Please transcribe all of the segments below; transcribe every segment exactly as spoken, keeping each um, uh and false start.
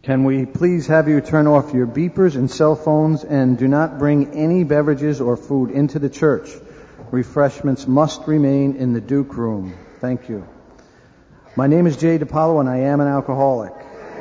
Can we please have you turn off your beepers and cell phones, and do not bring any beverages or food into the church. Refreshments must remain in the Duke Room. Thank you. My name is Jay DiPaolo, and I am an alcoholic.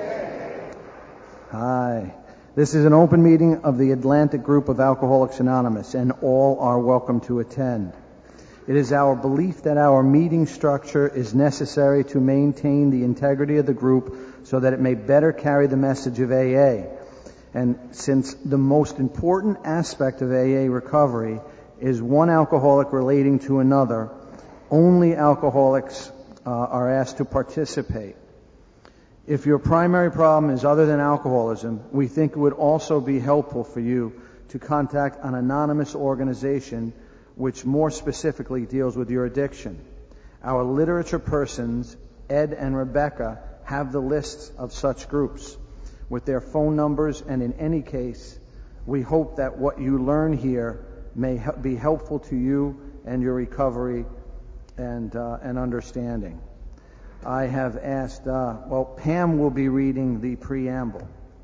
Hi. This is an open meeting of the Atlantic Group of Alcoholics Anonymous, and all are welcome to attend. It is our belief that our meeting structure is necessary to maintain the integrity of the group so that it may better carry the message of A A. And since the most important aspect of A A recovery is one alcoholic relating to another, only alcoholics uh, are asked to participate. If your primary problem is other than alcoholism, we think it would also be helpful for you to contact an anonymous organization which more specifically deals with your addiction. Our literature persons, Ed and Rebecca, have the lists of such groups with their phone numbers, and in any case, we hope that what you learn here may be helpful to you and your recovery and, uh, and understanding. I have asked, uh, well, Pam will be reading the preamble.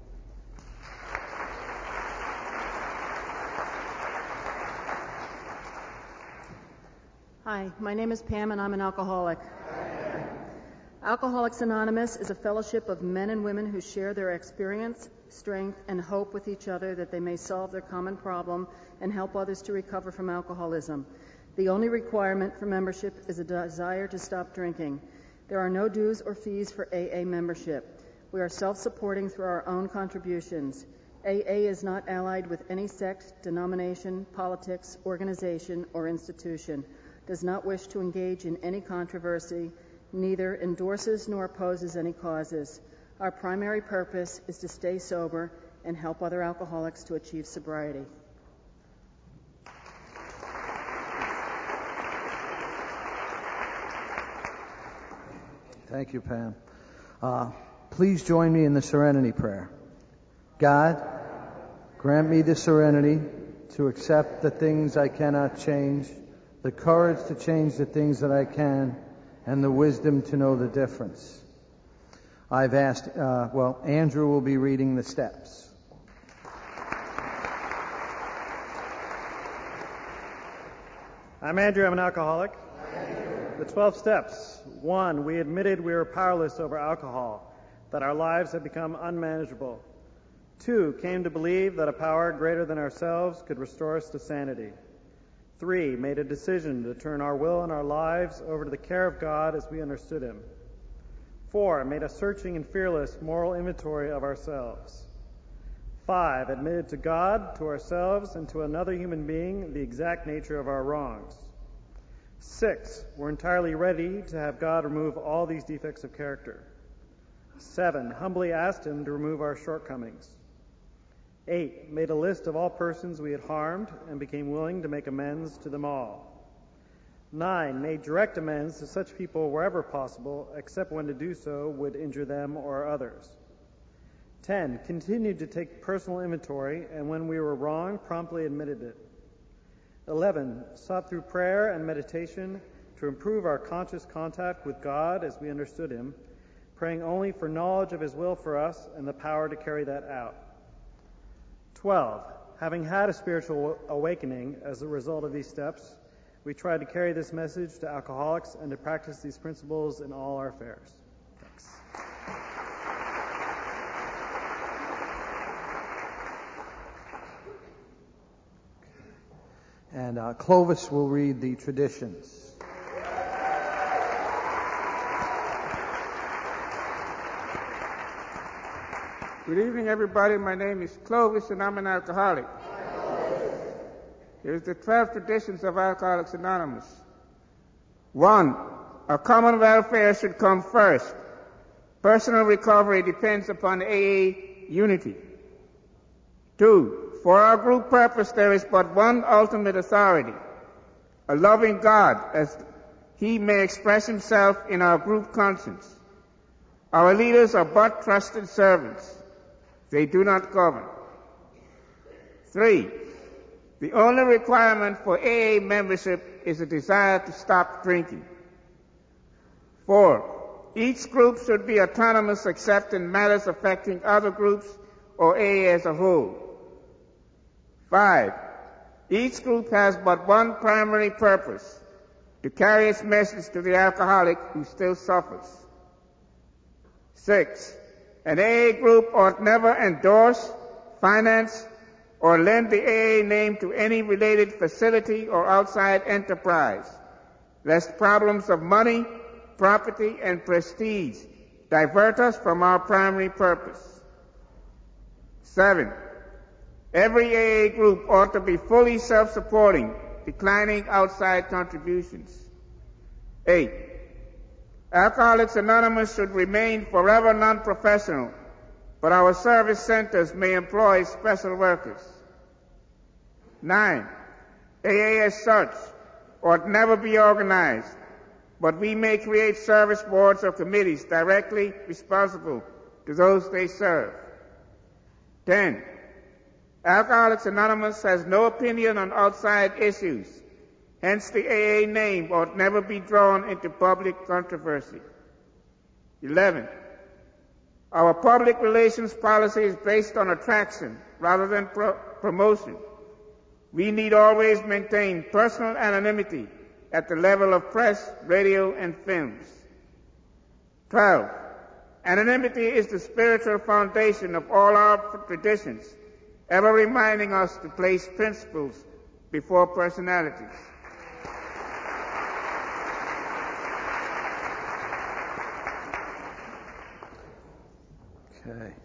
Hi, my name is Pam, and I'm an alcoholic. Alcoholics Anonymous is a fellowship of men and women who share their experience, strength, and hope with each other that they may solve their common problem and help others to recover from alcoholism. The only requirement for membership is a desire to stop drinking. There are no dues or fees for A A membership. We are self-supporting through our own contributions. A A is not allied with any sect, denomination, politics, organization, or institution, does not wish to engage in any controversy, neither endorses nor opposes any causes. Our primary purpose is to stay sober and help other alcoholics to achieve sobriety. Thank you, Pam. Uh, please join me in the Serenity Prayer. God, grant me the serenity to accept the things I cannot change, the courage to change the things that I can, and the wisdom to know the difference. I've asked, uh, well, Andrew will be reading the steps. I'm Andrew, I'm an alcoholic. The twelve steps. One, we admitted we were powerless over alcohol, that our lives had become unmanageable. Two, came to believe that a power greater than ourselves could restore us to sanity. Three, made a decision to turn our will and our lives over to the care of God as we understood Him. Four, made a searching and fearless moral inventory of ourselves. Five, admitted to God, to ourselves, and to another human being the exact nature of our wrongs. Six, we're entirely ready to have God remove all these defects of character. Seven, humbly asked Him to remove our shortcomings. Eight, made a list of all persons we had harmed and became willing to make amends to them all. Nine, made direct amends to such people wherever possible, except when to do so would injure them or others. Ten, continued to take personal inventory, and when we were wrong, promptly admitted it. Eleven, sought through prayer and meditation to improve our conscious contact with God as we understood Him, praying only for knowledge of His will for us and the power to carry that out. Twelve, having had a spiritual awakening as a result of these steps, we tried to carry this message to alcoholics and to practice these principles in all our affairs. Thanks. And uh, Clovis will read the traditions. Good evening, everybody. My name is Clovis, and I'm an alcoholic. Here's the twelve traditions of Alcoholics Anonymous. One, our common welfare should come first. Personal recovery depends upon A A unity. Two, for our group purpose there is but one ultimate authority, a loving God, as He may express Himself in our group conscience. Our leaders are but trusted servants. They do not govern. Three, the only requirement for A A membership is a desire to stop drinking. Four, Each group should be autonomous except in matters affecting other groups or A A as a whole. Five, each group has but one primary purpose, to carry its message to the alcoholic who still suffers. Six, an A A group ought never endorse, finance, or lend the A A name to any related facility or outside enterprise, lest problems of money, property, and prestige divert us from our primary purpose. Seven, every A A group ought to be fully self-supporting, declining outside contributions. Eight, Alcoholics Anonymous should remain forever non-professional, but our service centers may employ special workers. Nine, A A as such ought never be organized, but we may create service boards or committees directly responsible to those they serve. Ten, Alcoholics Anonymous has no opinion on outside issues, hence the A A name ought never be drawn into public controversy. Eleven, our public relations policy is based on attraction rather than pro- promotion. We need always maintain personal anonymity at the level of press, radio, and films. Twelve, anonymity is the spiritual foundation of all our traditions, ever reminding us to place principles before personalities. Okay.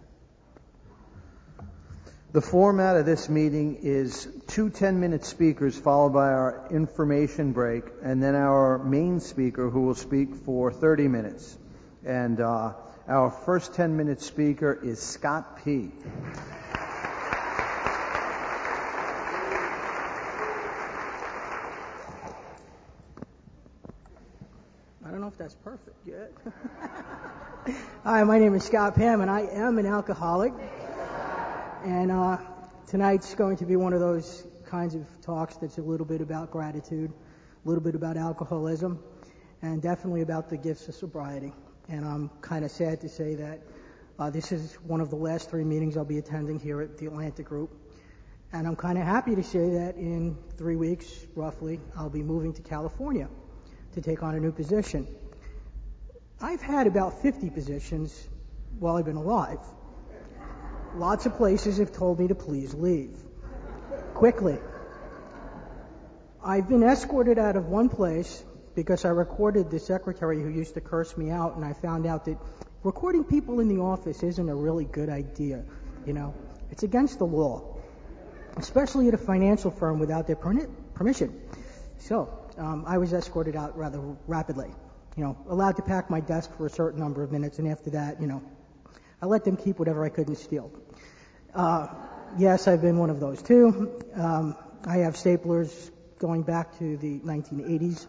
The format of this meeting is two ten-minute speakers followed by our information break, and then our main speaker who will speak for thirty minutes. And uh, our first ten-minute speaker is Scott P. I don't know if that's perfect yet. Hi, my name is Scott Pam, and I am an alcoholic. And uh, tonight's going to be one of those kinds of talks that's a little bit about gratitude, a little bit about alcoholism, and definitely about the gifts of sobriety. And I'm kind of sad to say that uh, this is one of the last three meetings I'll be attending here at the Atlantic Group. And I'm kind of happy to say that in three weeks, roughly, I'll be moving to California to take on a new position. I've had about fifty positions while I've been alive. Lots of places have told me to please leave. Quickly. I've been escorted out of one place because I recorded the secretary who used to curse me out, and I found out that recording people in the office isn't a really good idea. You know, it's against the law, especially at a financial firm without their permission. So um, I was escorted out rather rapidly. You know, allowed to pack my desk for a certain number of minutes, and after that, you know, I let them keep whatever I couldn't steal. Uh, yes, I've been one of those too. Um, I have staplers going back to the nineteen eighties.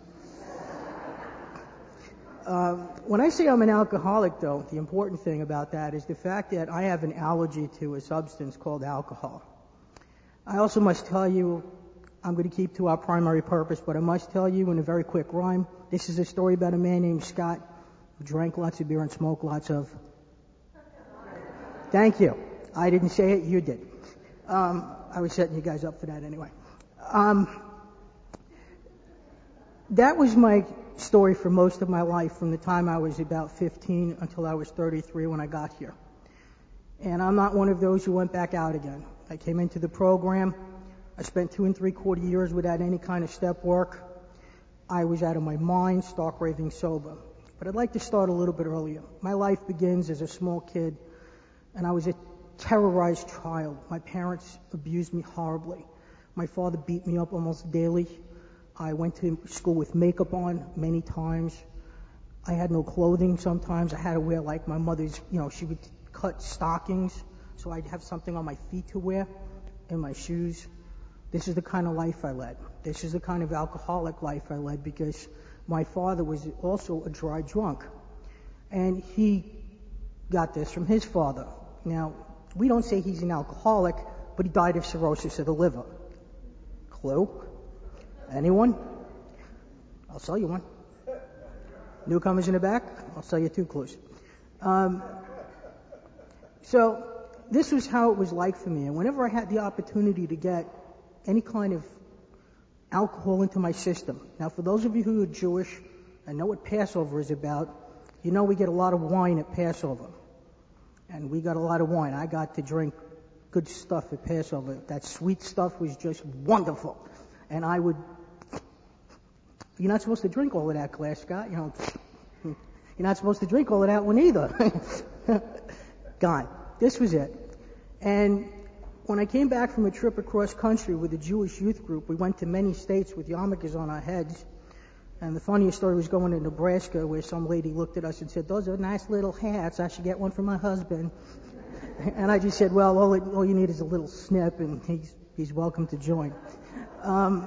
Uh, when I say I'm an alcoholic, though, the important thing about that is the fact that I have an allergy to a substance called alcohol. I also must tell you, I'm going to keep to our primary purpose, but I must tell you in a very quick rhyme, this is a story about a man named Scott who drank lots of beer and smoked lots of... Thank you. I didn't say it, you did. Um, I was setting you guys up for that anyway. Um, that was my story for most of my life, from the time I was about fifteen until I was thirty-three when I got here. And I'm not one of those who went back out again. I came into the program. I spent two and three quarter years without any kind of step work. I was out of my mind, stark raving sober. But I'd like to start a little bit earlier. My life begins as a small kid, and I was a terrorized child. My parents abused me horribly. My father beat me up almost daily. I went to school with makeup on many times. I had no clothing sometimes. I had to wear like my mother's, you know, she would cut stockings so I'd have something on my feet to wear and my shoes. This is the kind of life I led. This is the kind of alcoholic life I led because my father was also a dry drunk. And he got this from his father. Now, we don't say he's an alcoholic, but he died of cirrhosis of the liver. Clue? Anyone? I'll sell you one. Newcomers in the back? I'll sell you two clues. Um, so this was how it was like for me. And whenever I had the opportunity to get any kind of alcohol into my system. Now, for those of you who are Jewish and know what Passover is about, you know we get a lot of wine at Passover. And we got a lot of wine. I got to drink good stuff at Passover. That sweet stuff was just wonderful. And I would... You're not supposed to drink all of that, Claire Scott. You know, you're not supposed to drink all of that one either. Gone. This was it. And when I came back from a trip across country with a Jewish youth group, we went to many states with yarmulkes on our heads. And the funniest story was going to Nebraska, where some lady looked at us and said, "Those are nice little hats. I should get one for my husband." And I just said, "Well, all, it, all you need is a little snip, and he's he's welcome to join." Um,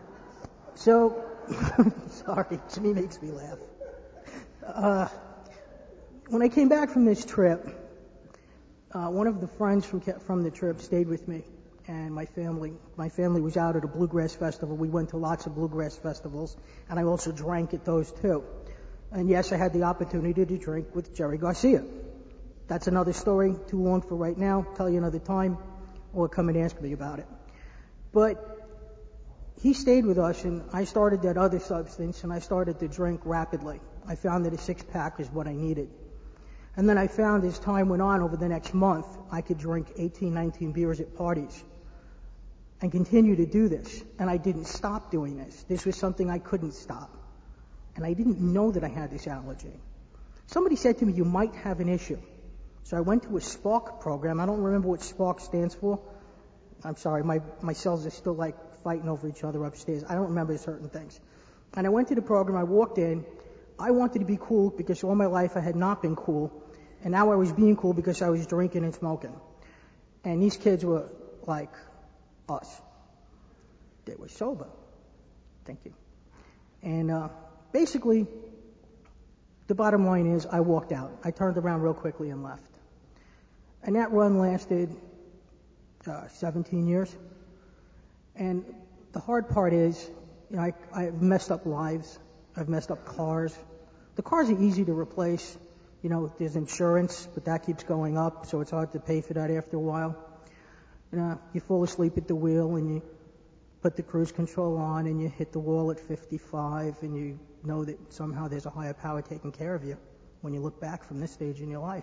so, sorry, Jimmy makes me laugh. Uh, when I came back from this trip, uh, one of the friends from from the trip stayed with me, and my family. My family was out at a bluegrass festival. We went to lots of bluegrass festivals, and I also drank at those too. And yes, I had the opportunity to drink with Jerry Garcia. That's another story, too long for right now. Tell you another time, or come and ask me about it. But he stayed with us, and I started that other substance, and I started to drink rapidly. I found that a six-pack is what I needed. And then I found as time went on over the next month, I could drink eighteen, nineteen beers at parties and continue to do this. And I didn't stop doing this. This was something I couldn't stop. And I didn't know that I had this allergy. Somebody said to me, "You might have an issue." So I went to a SPARK program. I don't remember what SPARK stands for. I'm sorry, my, my cells are still like fighting over each other upstairs. I don't remember certain things. And I went to the program. I walked in. I wanted to be cool because all my life I had not been cool. And now I was being cool because I was drinking and smoking. And these kids were like us. They were sober. Thank you. And uh, basically, the bottom line is I walked out. I turned around real quickly and left. And that run lasted uh, seventeen years. And the hard part is, you know, I, I've messed up lives. I've messed up cars. The cars are easy to replace. You know, there's insurance, but that keeps going up, so it's hard to pay for that after a while. You know, you fall asleep at the wheel and you put the cruise control on and you hit the wall at fifty-five and you know that somehow there's a higher power taking care of you when you look back from this stage in your life.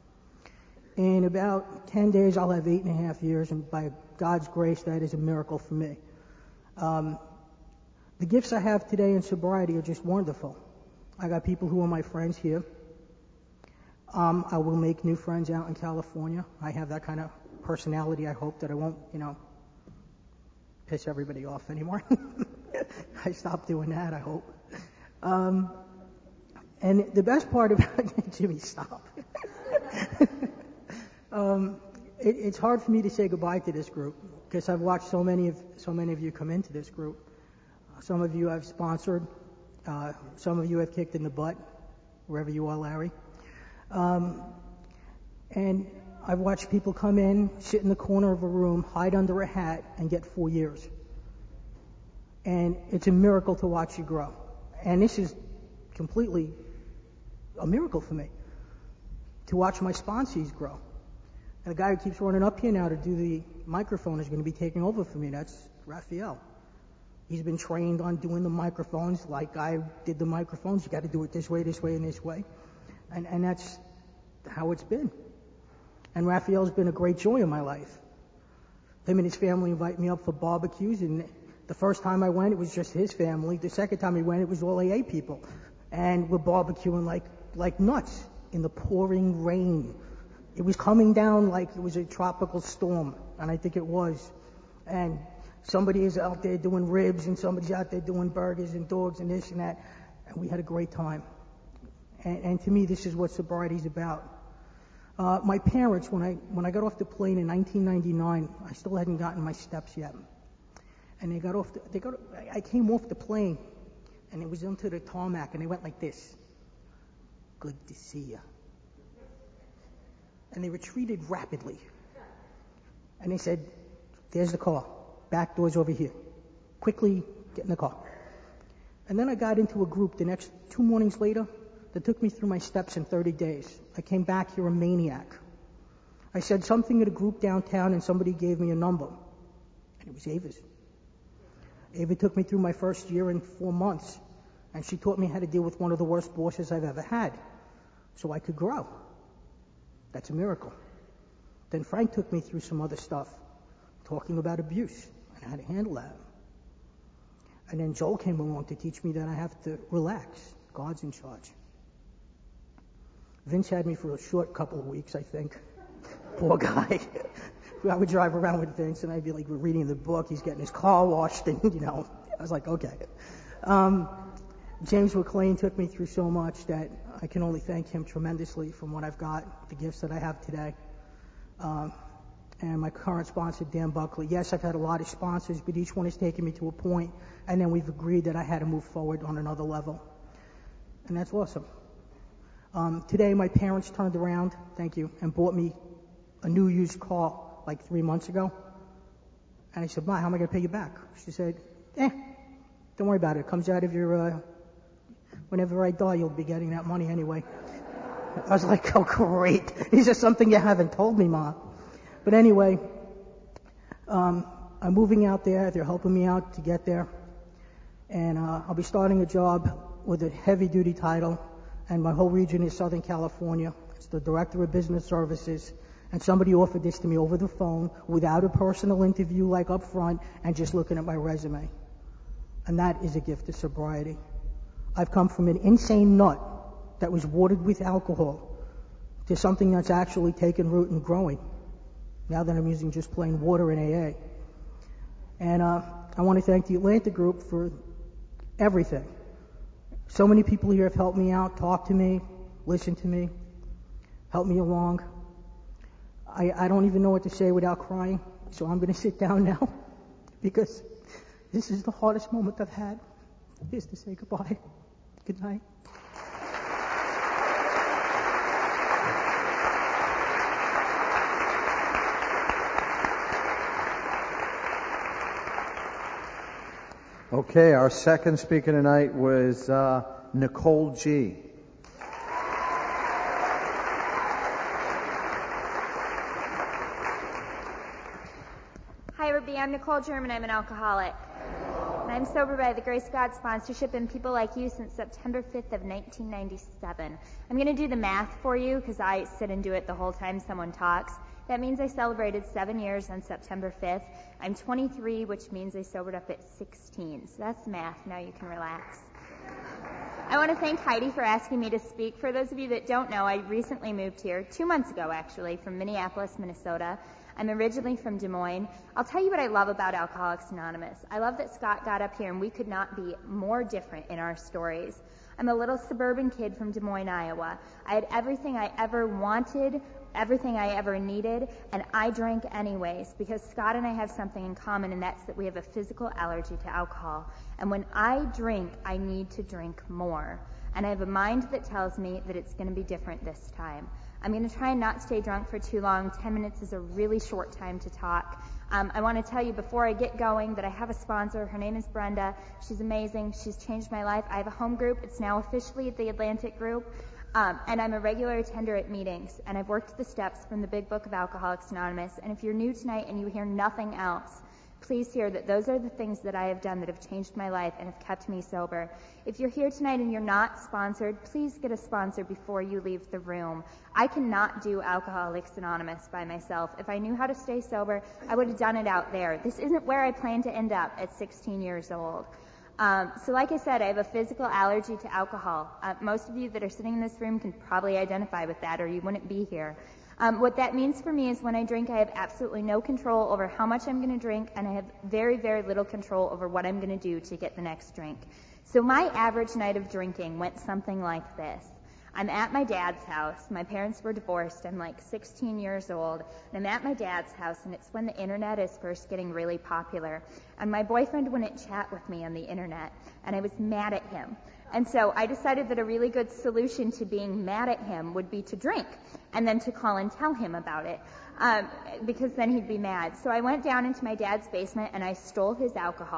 In about ten days, I'll have eight and a half years, and by God's grace, that is a miracle for me. Um, the gifts I have today in sobriety are just wonderful. I got people who are my friends here. Um, I will make new friends out in California. I have that kind of personality. I hope that I won't, you know, piss everybody off anymore. I stopped doing that, I hope. Um, and the best part about Jimmy, stop. um, it, it's hard for me to say goodbye to this group because I've watched so many of so many of you come into this group. Uh, some of you I've sponsored. Uh, some of you have kicked in the butt, wherever you are, Larry. Um, and I've watched people come in, sit in the corner of a room, hide under a hat, and get four years. And it's a miracle to watch you grow. And this is completely a miracle for me, to watch my sponsees grow. And the guy who keeps running up here now to do the microphone is going to be taking over for me. That's Raphael. He's been trained on doing the microphones like I did the microphones. You got to do it this way, this way, and this way. And, and that's how it's been. And Raphael's been a great joy in my life. Him and his family invite me up for barbecues, and the first time I went, it was just his family. The second time he went, it was all A A people. And we're barbecuing like, like nuts in the pouring rain. It was coming down like it was a tropical storm, and I think it was. And somebody is out there doing ribs, and somebody's out there doing burgers and dogs and this and that. And we had a great time. And, and to me, this is what sobriety is about. Uh, my parents, when I when I got off the plane in nineteen ninety-nine, I still hadn't gotten my steps yet. And they got off. The, they got. I came off the plane, and it was into the tarmac, and they went like this. Good to see you. And they retreated rapidly. And they said, "There's the car. Back door's over here. Quickly get in the car." And then I got into a group the next two mornings later that took me through my steps in thirty days. I came back here a maniac. I said something at a group downtown and somebody gave me a number. And it was Ava's. Ava took me through my first year in four months. And she taught me how to deal with one of the worst bosses I've ever had. So I could grow. That's a miracle. Then Frank took me through some other stuff, talking about abuse and how to handle that. And then Joel came along to teach me that I have to relax. God's in charge. Vince had me for a short couple of weeks, I think. Poor guy. I would drive around with Vince, and I'd be like, we're reading the book. He's getting his car washed, and, you know, I was like, okay. Um, James McLean took me through so much that I can only thank him tremendously from what I've got, the gifts that I have today. Um, and my current sponsor, Dan Buckley. Yes, I've had a lot of sponsors, but each one has taken me to a point, and then we've agreed that I had to move forward on another level. And that's awesome. Um, today, my parents turned around, thank you, and bought me a new used car like three months ago. And I said, Ma, how am I going to pay you back? She said, eh, don't worry about it. It comes out of your, uh, whenever I die, you'll be getting that money anyway. I was like, oh, great. Is there something you haven't told me, Ma? But anyway, um, I'm moving out there. They're helping me out to get there. And uh, I'll be starting a job with a heavy-duty title. And my whole region is Southern California. It's the Director of Business Services. And somebody offered this to me over the phone without a personal interview like up front and just looking at my resume. And that is a gift of sobriety. I've come from an insane nut that was watered with alcohol to something that's actually taken root and growing. Now that I'm using just plain water in A A. And uh, I want to thank the Atlanta group for everything. So many people here have helped me out, talked to me, listened to me, helped me along. I, I don't even know what to say without crying, so I'm going to sit down now because this is the hardest moment I've had, is to say goodbye. Good night. Okay, our second speaker tonight was uh, Nicole G. Hi, Ruby. I'm Nicole German. I'm an alcoholic. And I'm sober by the Grace of God sponsorship and people like you since September fifth of nineteen ninety-seven. I'm going to do the math for you because I sit and do it the whole time someone talks. That means I celebrated seven years on September fifth. I'm twenty-three, which means I sobered up at sixteen. So that's math. Now you can relax. I want to thank Heidi for asking me to speak. For those of you that don't know, I recently moved here, two months ago actually, from Minneapolis, Minnesota. I'm originally from Des Moines. I'll tell you what I love about Alcoholics Anonymous. I love that Scott got up here and we could not be more different in our stories. I'm a little suburban kid from Des Moines, Iowa. I had everything I ever wanted, everything I ever needed, and I drank anyways because Scott and I have something in common, and that's that we have a physical allergy to alcohol. And when I drink, I need to drink more. And I have a mind that tells me that it's going to be different this time. I'm going to try and not stay drunk for too long. Ten minutes is a really short time to talk. Um, I want to tell you before I get going that I have a sponsor. Her name is Brenda. She's amazing. She's changed my life. I have a home group. It's now officially the Atlantic Group. Um, and I'm a regular attender at meetings. And I've worked the steps from the Big Book of Alcoholics Anonymous. And if you're new tonight and you hear nothing else, please hear that those are the things that I have done that have changed my life and have kept me sober. If you're here tonight and you're not sponsored, please get a sponsor before you leave the room. I cannot do Alcoholics Anonymous by myself. If I knew how to stay sober, I would have done it out there. This isn't where I plan to end up at sixteen years old. Um, so like I said, I have a physical allergy to alcohol. Uh, most of you that are sitting in this room can probably identify with that, or you wouldn't be here. Um, what that means for me is when I drink, I have absolutely no control over how much I'm going to drink, and I have very, very little control over what I'm going to do to get the next drink. So my average night of drinking went something like this. I'm at my dad's house. My parents were divorced. I'm like sixteen years old. And I'm at my dad's house, and it's when the internet is first getting really popular. And my boyfriend wouldn't chat with me on the internet, and I was mad at him. And so I decided that a really good solution to being mad at him would be to drink and then to call and tell him about it, um, because then he'd be mad. So I went down into my dad's basement and I stole his alcohol.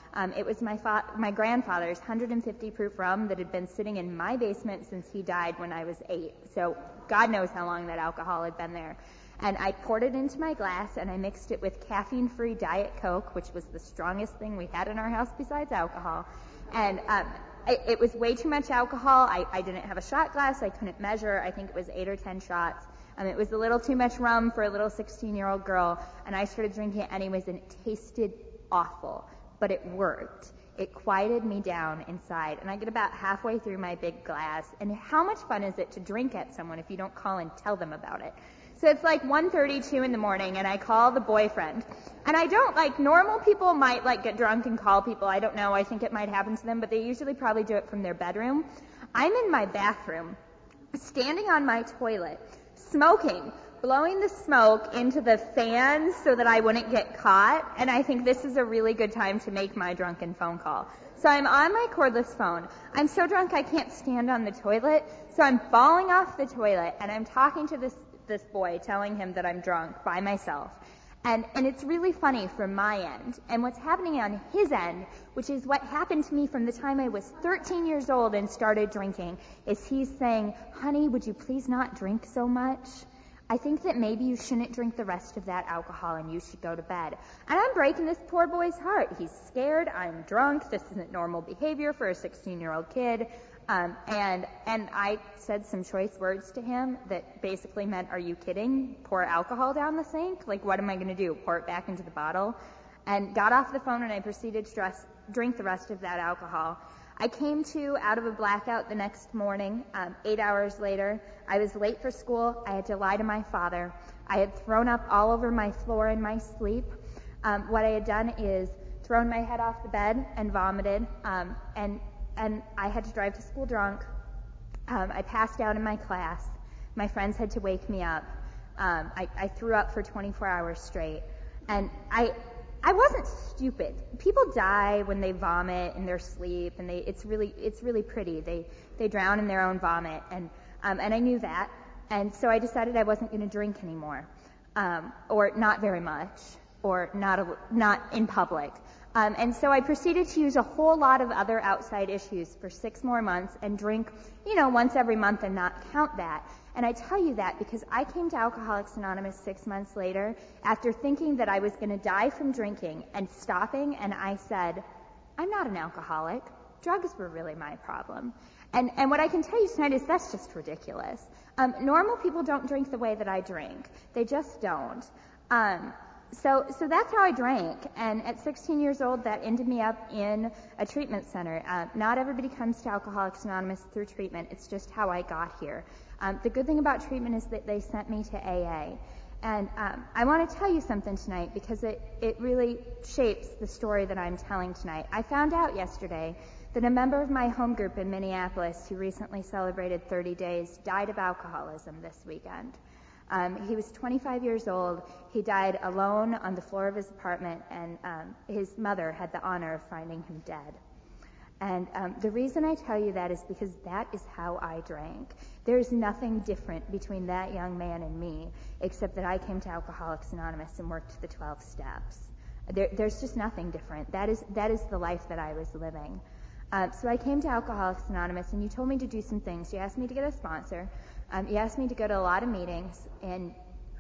Um, it was my fa- my grandfather's one hundred fifty proof rum that had been sitting in my basement since he died when I was eight. So God knows how long that alcohol had been there. And I poured it into my glass, and I mixed it with caffeine-free Diet Coke, which was the strongest thing we had in our house besides alcohol. And um, it, it was way too much alcohol. I, I didn't have a shot glass. I couldn't measure. I think it was eight or ten shots. Um, it was a little too much rum for a little sixteen-year-old girl, and I started drinking it anyways, and it tasted awful, but it worked. It quieted me down inside, and I get about halfway through my big glass, and how much fun is it to drink at someone if you don't call and tell them about it? So it's like one thirty-two in the morning, and I call the boyfriend. And I don't, like, normal people might, like, get drunk and call people. I don't know. I think it might happen to them, but they usually probably do it from their bedroom. I'm in my bathroom, standing on my toilet, smoking, blowing the smoke into the fan so that I wouldn't get caught. And I think this is a really good time to make my drunken phone call. So I'm on my cordless phone. I'm so drunk I can't stand on the toilet, so I'm falling off the toilet, and I'm talking to this this boy, telling him that I'm drunk by myself. And and it's really funny from my end. And what's happening on his end, which is what happened to me from the time I was thirteen years old and started drinking, is he's saying, honey, would you please not drink so much? I think that maybe you shouldn't drink the rest of that alcohol and you should go to bed. And I'm breaking this poor boy's heart. He's scared. I'm drunk. This isn't normal behavior for a sixteen-year-old kid. Um, and and I said some choice words to him that basically meant, are you kidding? Pour alcohol down the sink? Like, what am I going to do? Pour it back into the bottle? And got off the phone, and I proceeded to dress, drink the rest of that alcohol. I came to out of a blackout the next morning, um, eight hours later. I was late for school. I had to lie to my father. I had thrown up all over my floor in my sleep. Um, what I had done is thrown my head off the bed and vomited, um, and and I had to drive to school drunk. Um, I passed out in my class. My friends had to wake me up. Um, I, I threw up for twenty-four hours straight, and I I wasn't stupid. People die when they vomit in their sleep, and they it's really it's really pretty. They they drown in their own vomit, and um, and I knew that, and so I decided I wasn't going to drink anymore, um, or not very much, or not a, not in public. Um, and so I proceeded to use a whole lot of other outside issues for six more months and drink, you know, once every month and not count that. And I tell you that because I came to Alcoholics Anonymous six months later after thinking that I was going to die from drinking and stopping, and I said, I'm not an alcoholic. Drugs were really my problem. And and what I can tell you tonight is that's just ridiculous. Um, normal people don't drink the way that I drink. They just don't. Um So so that's how I drank, and at sixteen years old, that ended me up in a treatment center. Uh, not everybody comes to Alcoholics Anonymous through treatment. It's just how I got here. Um, the good thing about treatment is that they sent me to A A. And um, I want to tell you something tonight because it, it really shapes the story that I'm telling tonight. I found out yesterday that a member of my home group in Minneapolis who recently celebrated thirty days died of alcoholism this weekend. Um, he was twenty-five years old. He died alone on the floor of his apartment, and um, his mother had the honor of finding him dead. And um, the reason I tell you that is because that is how I drank. There's nothing different between that young man and me, except that I came to Alcoholics Anonymous and worked the twelve steps. There, there's just nothing different. That is that is the life that I was living. Uh, so I came to Alcoholics Anonymous, and you told me to do some things. You asked me to get a sponsor. Um, you asked me to go to a lot of meetings, and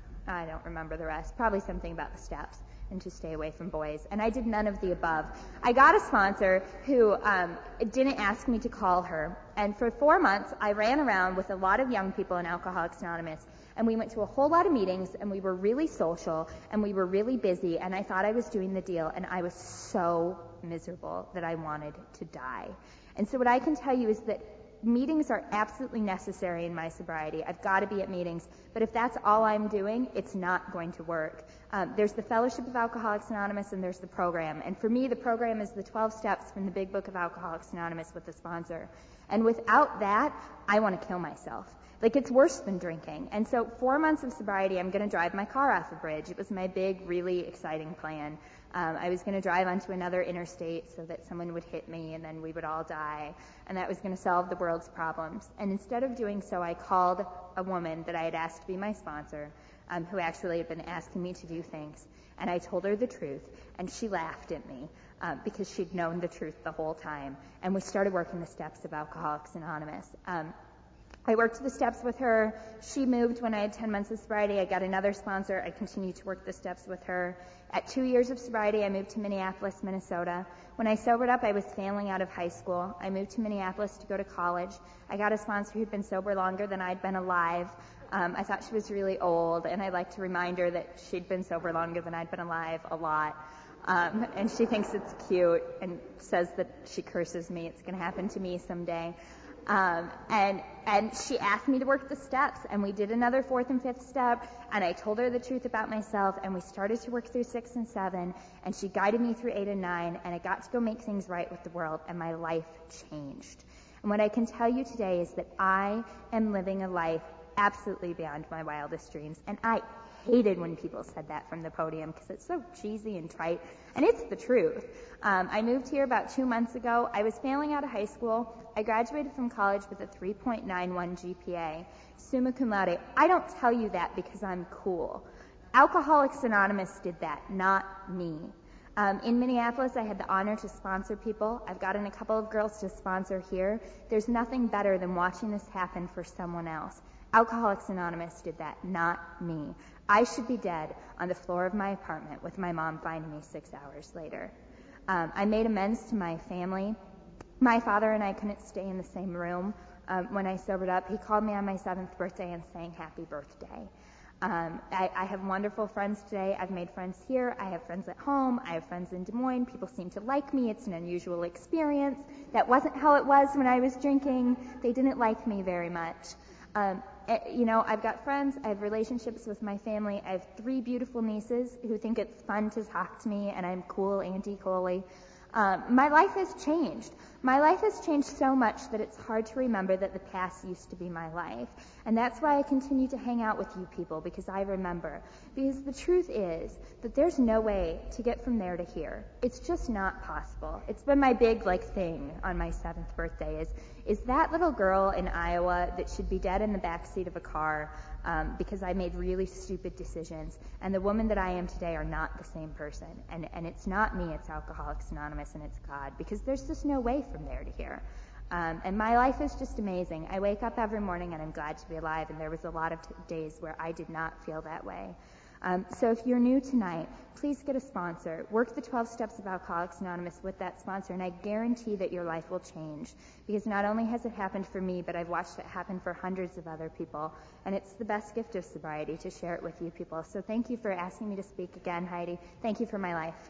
I don't remember the rest, probably something about the steps, and to stay away from boys. And I did none of the above. I got a sponsor who um, didn't ask me to call her. And for four months, I ran around with a lot of young people in Alcoholics Anonymous, and we went to a whole lot of meetings, and we were really social, and we were really busy, and I thought I was doing the deal, and I was so miserable that I wanted to die. And so what I can tell you is that meetings are absolutely necessary in my sobriety. I've got to be at meetings. But if that's all I'm doing, it's not going to work. Um, there's the Fellowship of Alcoholics Anonymous, and there's the program. And for me, the program is the twelve steps from the Big Book of Alcoholics Anonymous with the sponsor. And without that, I want to kill myself. Like, it's worse than drinking. And so four months of sobriety, I'm going to drive my car off a bridge. It was my big, really exciting plan. Um, I was going to drive onto another interstate so that someone would hit me and then we would all die. And that was going to solve the world's problems. And instead of doing so, I called a woman that I had asked to be my sponsor. um, who actually had been asking me to do things. And I told her the truth, and she laughed at me um, because she'd known the truth the whole time. And we started working the steps of Alcoholics Anonymous. Um, I worked the steps with her. She moved when I had ten months of sobriety. I got another sponsor. I continued to work the steps with her. At two years of sobriety, I moved to Minneapolis, Minnesota. When I sobered up, I was failing out of high school. I moved to Minneapolis to go to college. I got a sponsor who'd been sober longer than I'd been alive. Um, I thought she was really old, and I like to remind her that she'd been sober longer than I'd been alive a lot. Um, and she thinks it's cute and says that she curses me. It's going to happen to me someday. Um, and and she asked me to work the steps, and we did another fourth and fifth step, and I told her the truth about myself, and we started to work through six and seven, and she guided me through eight and nine, and I got to go make things right with the world, and my life changed. And what I can tell you today is that I am living a life absolutely beyond my wildest dreams, and I hated when people said that from the podium because it's so cheesy and trite, and it's the truth. Um, I moved here about two months ago. I was failing out of high school. I graduated from college with a three point nine one G P A, summa cum laude. I don't tell you that because I'm cool. Alcoholics Anonymous did that, not me. Um, in Minneapolis, I had the honor to sponsor people. I've gotten a couple of girls to sponsor here. There's nothing better than watching this happen for someone else. Alcoholics Anonymous did that, not me. I should be dead on the floor of my apartment with my mom finding me six hours later. Um, I made amends to my family. My father and I couldn't stay in the same room um, when I sobered up. He called me on my seventh birthday and sang happy birthday. Um, I, I have wonderful friends today. I've made friends here. I have friends at home. I have friends in Des Moines. People seem to like me. It's an unusual experience. That wasn't how it was when I was drinking. They didn't like me very much. Um, you know, I've got friends, I have relationships with my family, I have three beautiful nieces who think it's fun to talk to me, and I'm cool Auntie Coley. Um, my life has changed. My life has changed so much that it's hard to remember that the past used to be my life. And that's why I continue to hang out with you people, because I remember. Because the truth is that there's no way to get from there to here. It's just not possible. It's been my big, like, thing on my seventh birthday is, is that little girl in Iowa that should be dead in the backseat of a car um, because I made really stupid decisions, and the woman that I am today are not the same person. And, and it's not me, it's Alcoholics Anonymous, and it's God, because there's just no way from there to here. Um, and my life is just amazing. I wake up every morning and I'm glad to be alive, and there was a lot of t- days where I did not feel that way. Um, so if you're new tonight, please get a sponsor. Work the twelve steps of Alcoholics Anonymous with that sponsor, and I guarantee that your life will change. Because not only has it happened for me, but I've watched it happen for hundreds of other people. And it's the best gift of sobriety to share it with you people. So thank you for asking me to speak again, Heidi. Thank you for my life.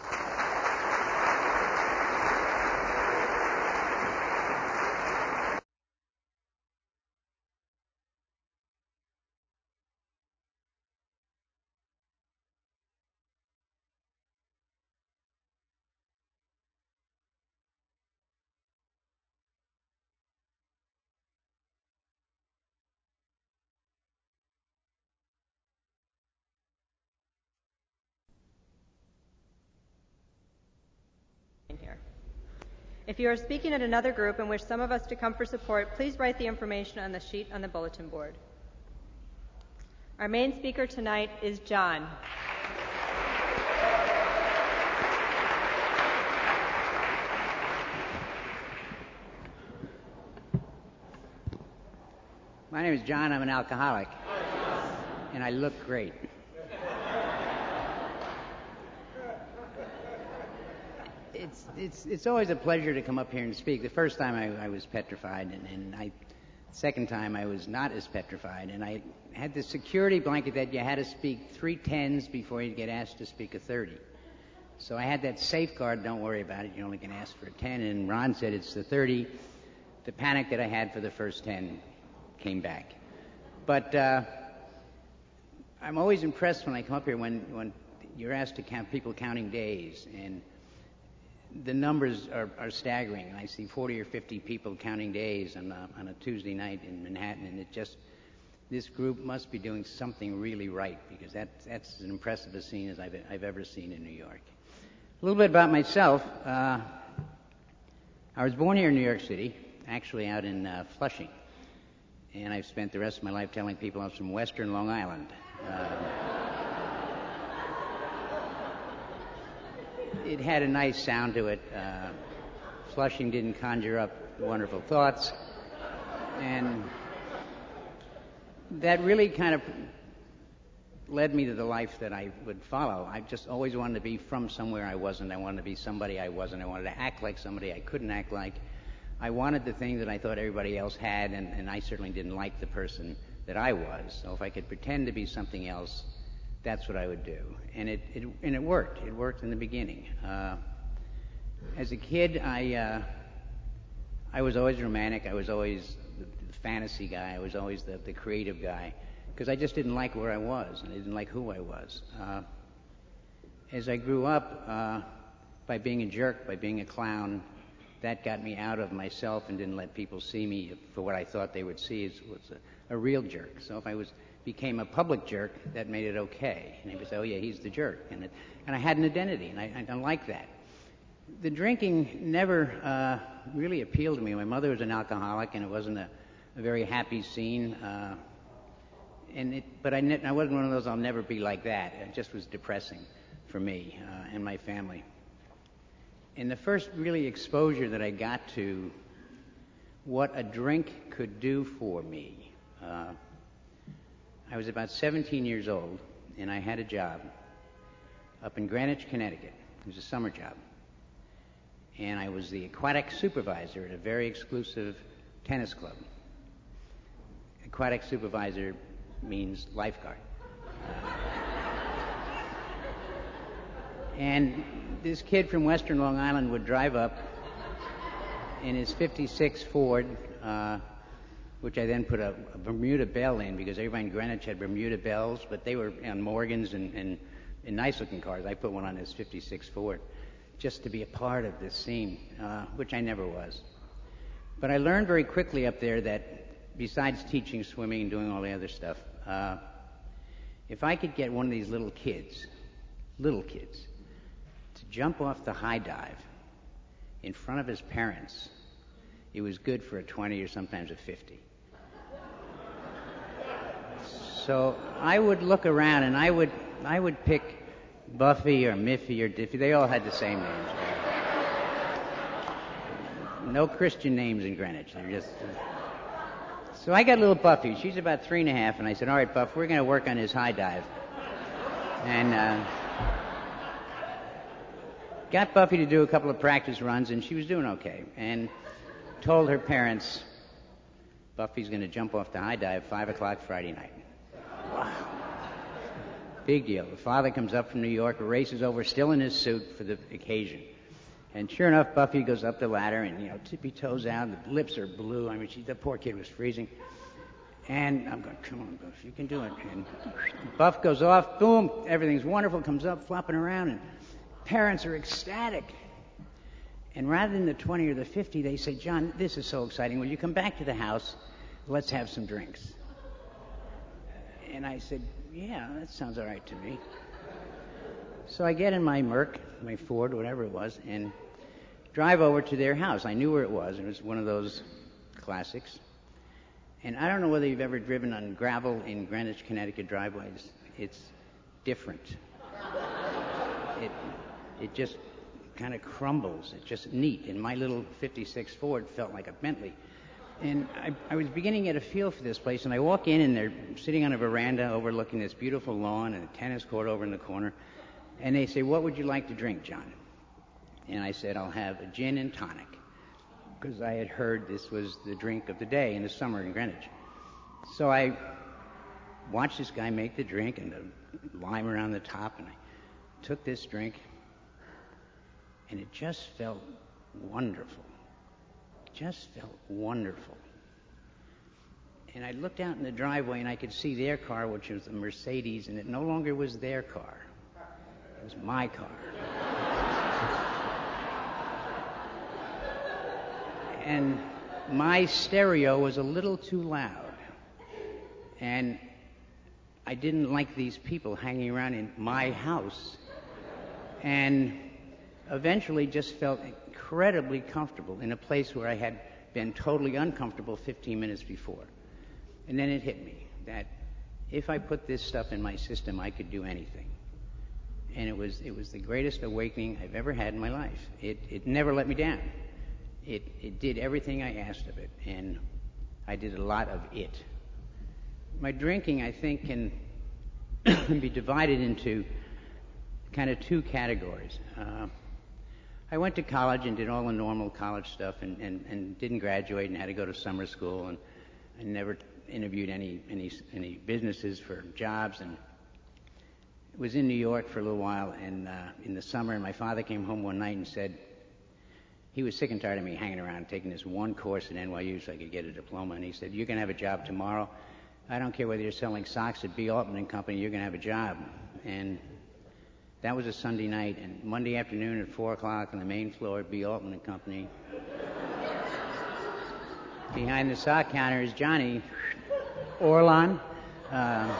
Here. If you are speaking at another group and wish some of us to come for support, please write the information on the sheet on the bulletin board. Our main speaker tonight is John. My name is John. I'm an alcoholic, and I look great. It's it's it's always a pleasure to come up here and speak. The first time I, I was petrified, and, and I, second time I was not as petrified, and I had the security blanket that you had to speak three tens before you'd get asked to speak a thirty. So I had that safeguard. Don't worry about it. You only can ask for a ten. And Ron said it's the thirty. The panic that I had for the first ten came back. But uh, I'm always impressed when I come up here when when you're asked to count people counting days, and the numbers are, are staggering. And I see forty or fifty people counting days on a, on a Tuesday night in Manhattan, and it just, this group must be doing something really right, because that, that's as impressive a scene as I've, I've ever seen in New York. A little bit about myself. Uh, I was born here in New York City, actually out in uh, Flushing, and I've spent the rest of my life telling people I was from Western Long Island. Uh, it had a nice sound to it. Uh, flushing didn't conjure up wonderful thoughts. And that really kind of led me to the life that I would follow. I just always wanted to be from somewhere I wasn't. I wanted to be somebody I wasn't. I wanted to act like somebody I couldn't act like. I wanted the thing that I thought everybody else had, and, and I certainly didn't like the person that I was. So if I could pretend to be something else, that's what I would do. And it, it and it worked. It worked in the beginning. Uh, as a kid, I uh, I was always romantic. I was always the, the fantasy guy. I was always the, the creative guy, because I just didn't like where I was, and I didn't like who I was. Uh, as I grew up, uh, by being a jerk, by being a clown, that got me out of myself and didn't let people see me for what I thought they would see as was a, a real jerk. So if I was became a public jerk, that made it okay. And they would say, oh yeah, he's the jerk. And, it, and I had an identity, and I, I don't like that. The drinking never uh, really appealed to me. My mother was an alcoholic, and it wasn't a, a very happy scene. Uh, and it, but I, ne- I wasn't one of those, I'll never be like that. It just was depressing for me uh, and my family. And the first really exposure that I got to what a drink could do for me, uh, I was about seventeen years old, and I had a job up in Greenwich, Connecticut. It was a summer job. And I was the aquatic supervisor at a very exclusive tennis club. Aquatic supervisor means lifeguard. Uh, and this kid from Western Long Island would drive up in his fifty-six Ford, uh, which I then put a, a Bermuda bell in, because everybody in Greenwich had Bermuda bells, but they were on Morgans and, and, and nice-looking cars. I put one on his fifty-six Ford just to be a part of this scene, uh, which I never was. But I learned very quickly up there that besides teaching swimming and doing all the other stuff, uh, if I could get one of these little kids, little kids, to jump off the high dive in front of his parents, it was good for a twenty or sometimes a fifty. So I would look around and I would I would pick Buffy or Miffy or Diffie. They all had the same names. No Christian names in Greenwich. They're just. Uh... So I got little Buffy. She's about three and a half, and I said, "All right, Buff, we're going to work on his high dive." And uh, got Buffy to do a couple of practice runs, and she was doing okay. And told her parents, Buffy's going to jump off the high dive five o'clock Friday night. Wow. Big deal. The father comes up from New York, races over, still in his suit for the occasion. And sure enough, Buffy goes up the ladder and, you know, tippy toes out, the lips are blue. I mean, she, the poor kid was freezing. And I'm going, come on, Buff, you can do it. And Buff goes off, boom, everything's wonderful, comes up, flopping around, and parents are ecstatic. And rather than the twenty or the fifty, they say, John, this is so exciting. Will you come back to the house? Let's have some drinks. And I said, yeah, that sounds all right to me. So I get in my Merc, my Ford, whatever it was, and drive over to their house. I knew where it was. It was one of those classics. And I don't know whether you've ever driven on gravel in Greenwich, Connecticut driveways. It's different. It, it just kind of crumbles. It's just neat. And my little fifty-six Ford felt like a Bentley. And I, I was beginning to get a feel for this place, and I walk in, and they're sitting on a veranda overlooking this beautiful lawn and a tennis court over in the corner. And they say, what would you like to drink, John? And I said, I'll have a gin and tonic, because I had heard this was the drink of the day in the summer in Greenwich. So I watched this guy make the drink and the lime around the top, and I took this drink, and it just felt wonderful. Just felt wonderful. And I looked out in the driveway, and I could see their car, which was a Mercedes, and it no longer was their car. It was my car. And my stereo was a little too loud. And I didn't like these people hanging around in my house. And eventually just felt incredibly comfortable in a place where I had been totally uncomfortable fifteen minutes before. And then it hit me that if I put this stuff in my system, I could do anything. And it was it was the greatest awakening I've ever had in my life. It it never let me down. It it did everything I asked of it, and I did a lot of it. My drinking, I think, can be divided into kind of two categories. Uh, I went to college and did all the normal college stuff, and, and, and didn't graduate, and had to go to summer school, and I never interviewed any any any businesses for jobs, and was in New York for a little while, and uh, in the summer, and my father came home one night and said he was sick and tired of me hanging around taking this one course at N Y U so I could get a diploma, and he said, "You're going to have a job tomorrow. I don't care whether you're selling socks at B. Altman and Company, you're going to have a job." And that was a Sunday night, and Monday afternoon at four o'clock on the main floor at B. Altman and Company, behind the sock counter is Johnny Orlon. Uh,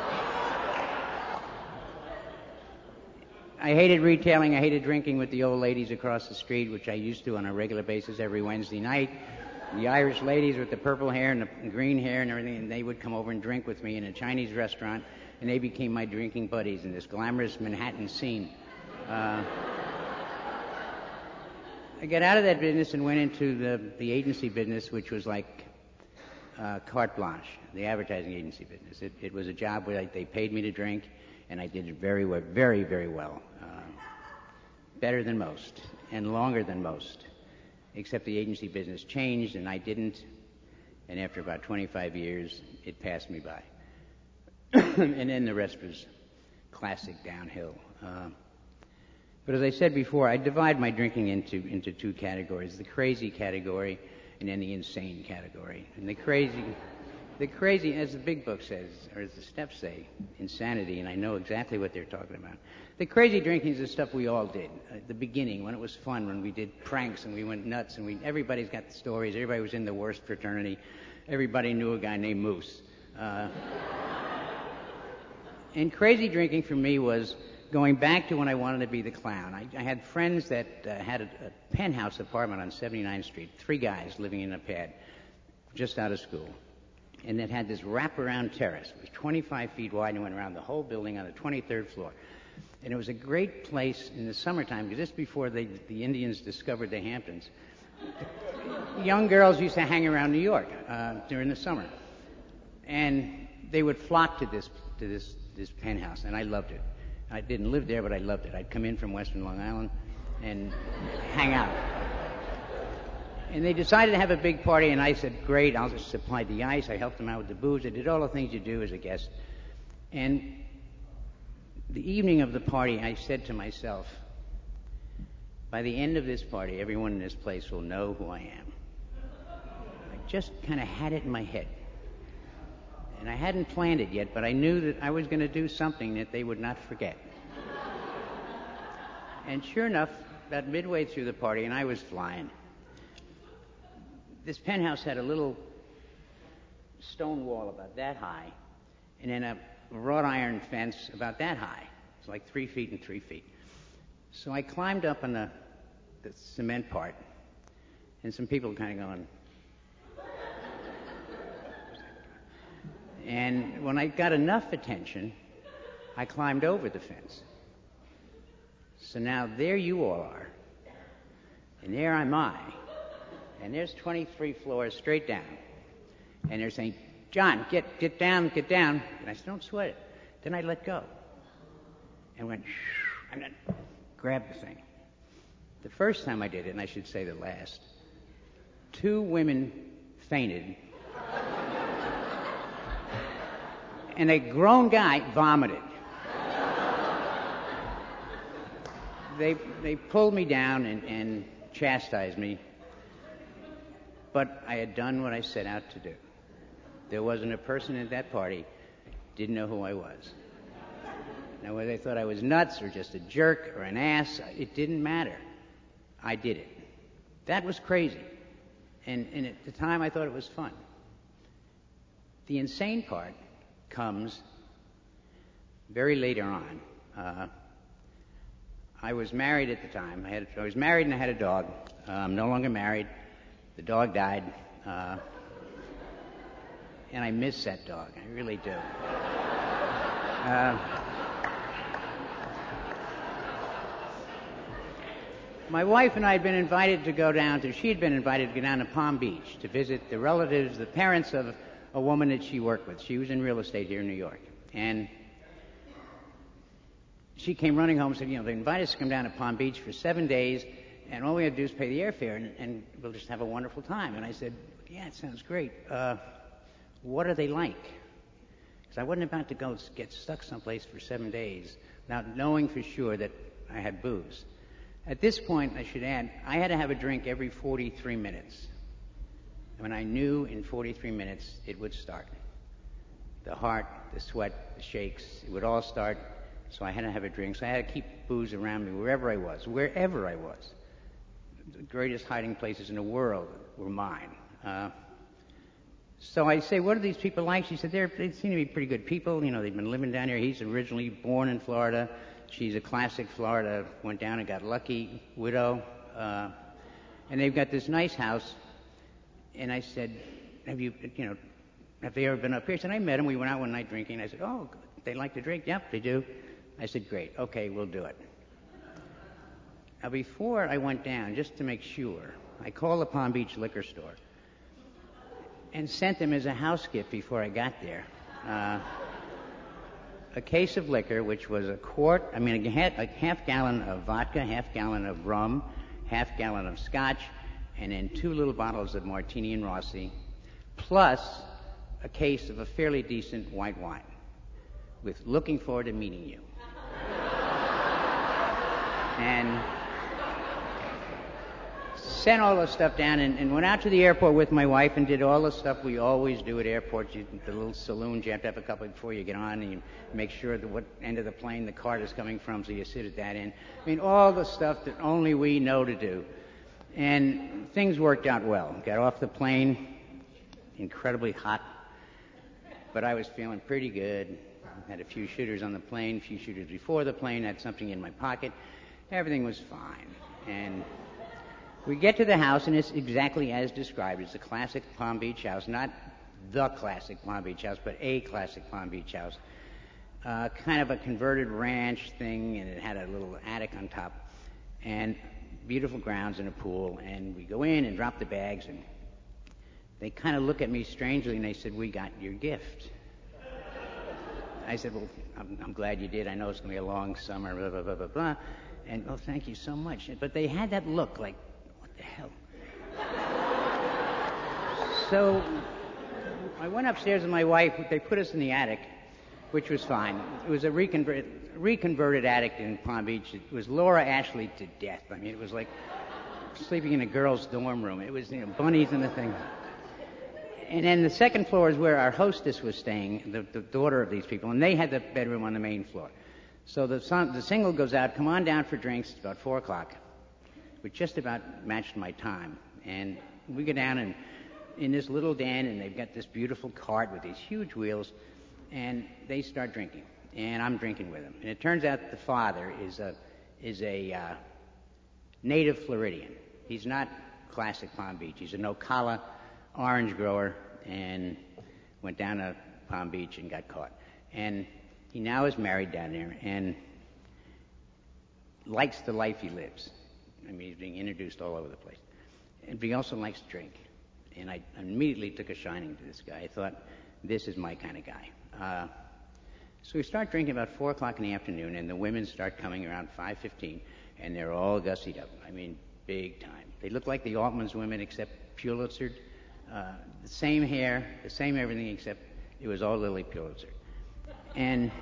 I hated retailing. I hated drinking with the old ladies across the street, which I used to on a regular basis every Wednesday night. The Irish ladies with the purple hair and the green hair and everything, and they would come over and drink with me in a Chinese restaurant, and they became my drinking buddies in this glamorous Manhattan scene. Uh, I got out of that business and went into the, the agency business, which was like uh, carte blanche, the advertising agency business. It, it was a job where like, they paid me to drink, and I did it very, well, very, very well. Uh, better than most, and longer than most. Except the agency business changed, and I didn't. And after about twenty-five years, it passed me by. And then the rest was classic downhill. Uh, but as I said before, I divide my drinking into, into two categories, the crazy category and then the insane category. And the crazy, the crazy, as the big book says, or as the steps say, insanity, and I know exactly what they're talking about. The crazy drinking is the stuff we all did at the beginning, when it was fun, when we did pranks and we went nuts, and we everybody's got the stories. Everybody was in the worst fraternity. Everybody knew a guy named Moose. Uh, and crazy drinking for me was going back to when I wanted to be the clown. I, I had friends that uh, had a, a penthouse apartment on seventy-ninth Street, three guys living in a pad just out of school. And it had this wraparound terrace. It was twenty-five feet wide and went around the whole building on the twenty-third floor. And it was a great place in the summertime, because just before they, the Indians discovered the Hamptons, young girls used to hang around New York uh, during the summer. And they would flock to this to this, this penthouse, and I loved it. I didn't live there, but I loved it. I'd come in from Western Long Island and hang out. And they decided to have a big party, and I said, great, I'll just supply the ice. I helped them out with the booze. I did all the things you do as a guest. And the evening of the party, I said to myself, by the end of this party, everyone in this place will know who I am. I just kind of had it in my head. And I hadn't planned it yet, but I knew that I was going to do something that they would not forget. And sure enough, about midway through the party, and I was flying, this penthouse had a little stone wall about that high, and then a wrought iron fence about that high. It's like three feet and three feet. So I climbed up on the, the cement part, and some people kind of going. And when I got enough attention, I climbed over the fence. So now there you all are, and there am I, and there's twenty-three floors straight down, and they're saying, John, get get down, get down. And I said, don't sweat it. Then I let go and went, shh, and then grabbed the thing. The first time I did it, and I should say the last, two women fainted, and a grown guy vomited. They they pulled me down and, and chastised me, but I had done what I set out to do. There wasn't a person at that party didn't know who I was. Now, whether they thought I was nuts or just a jerk or an ass, it didn't matter. I did it. That was crazy. And, and at the time, I thought it was fun. The insane part comes very later on. Uh, I was married at the time. I, had, I was married and I had a dog. Uh, I'm no longer married. The dog died. Uh, and I miss that dog. I really do. Uh, my wife and I had been invited to go down to, she had been invited to go down to Palm Beach to visit the relatives, the parents of a woman that she worked with. She was in real estate here in New York. And she came running home and said, you know, they invited us to come down to Palm Beach for seven days, and all we have to do is pay the airfare, and, and we'll just have a wonderful time. And I said, yeah, it sounds great. Uh, what are they like? Because I wasn't about to go get stuck someplace for seven days without knowing for sure that I had booze. At this point, I should add, I had to have a drink every forty-three minutes. When I knew in forty-three minutes it would start. The heart, the sweat, the shakes, it would all start. So I had to have a drink. So I had to keep booze around me wherever I was, wherever I was. The greatest hiding places in the world were mine. Uh, so I say, what are these people like? She said, They're, they seem to be pretty good people. You know, they've been living down here. He's originally born in Florida. She's a classic Florida, went down and got lucky, widow. Uh, and they've got this nice house. And I said, have you, you know, have they ever been up here? She said, I met them. We went out one night drinking. I said, oh, good. They like to drink? Yep, they do. I said, great. Okay, we'll do it. Now, before I went down, just to make sure, I called the Palm Beach liquor store and sent them as a house gift before I got there uh, a case of liquor, which was a quart, I mean, a half, a half gallon of vodka, half gallon of rum, half gallon of scotch, and then two little bottles of Martini and Rossi, plus a case of a fairly decent white wine, with looking forward to meeting you. And sent all the stuff down and, and went out to the airport with my wife and did all the stuff we always do at airports. You, the little saloons, you have to have a couple before you get on, and you make sure that what end of the plane the cart is coming from, so you sit at that end. I mean, all the stuff that only we know to do. And things worked out well. Got off the plane, incredibly hot, but I was feeling pretty good. Had a few shooters on the plane, a few shooters before the plane, had something in my pocket. Everything was fine. And we get to the house, and it's exactly as described. It's a classic Palm Beach house, not the classic Palm Beach house, but a classic Palm Beach house. Uh, kind of a converted ranch thing, and it had a little attic on top. And beautiful grounds and a pool. And we go in and drop the bags, and they kind of look at me strangely, and they said, we got your gift. I said, well, I'm, I'm glad you did. I know it's going to be a long summer, blah, blah, blah, blah, blah. And, oh, thank you so much. But they had that look like, what the hell? So I went upstairs with my wife. They put us in the attic, which was fine. It was a reconver- reconverted attic in Palm Beach. It was Laura Ashley to death. I mean, it was like sleeping in a girl's dorm room. It was, you know, bunnies and the thing. And then the second floor is where our hostess was staying, the, the daughter of these people, and they had the bedroom on the main floor. So the, son, the single goes out, come on down for drinks. It's about four o'clock, which just about matched my time. And we go down and in this little den, and they've got this beautiful cart with these huge wheels, and they start drinking, and I'm drinking with them. And it turns out the father is a is a uh, native Floridian. He's not classic Palm Beach. He's an Ocala orange grower, and went down to Palm Beach and got caught. And he now is married down there and likes the life he lives. I mean, he's being introduced all over the place. And he also likes to drink. And I immediately took a shining to this guy. I thought, this is my kind of guy. Uh, so we start drinking about four o'clock in the afternoon, and the women start coming around five fifteen, and they're all gussied up. I mean, big time. They look like the Altman's women, except Pulitzered. Uh, the same hair, the same everything, except it was all Lily Pulitzer. And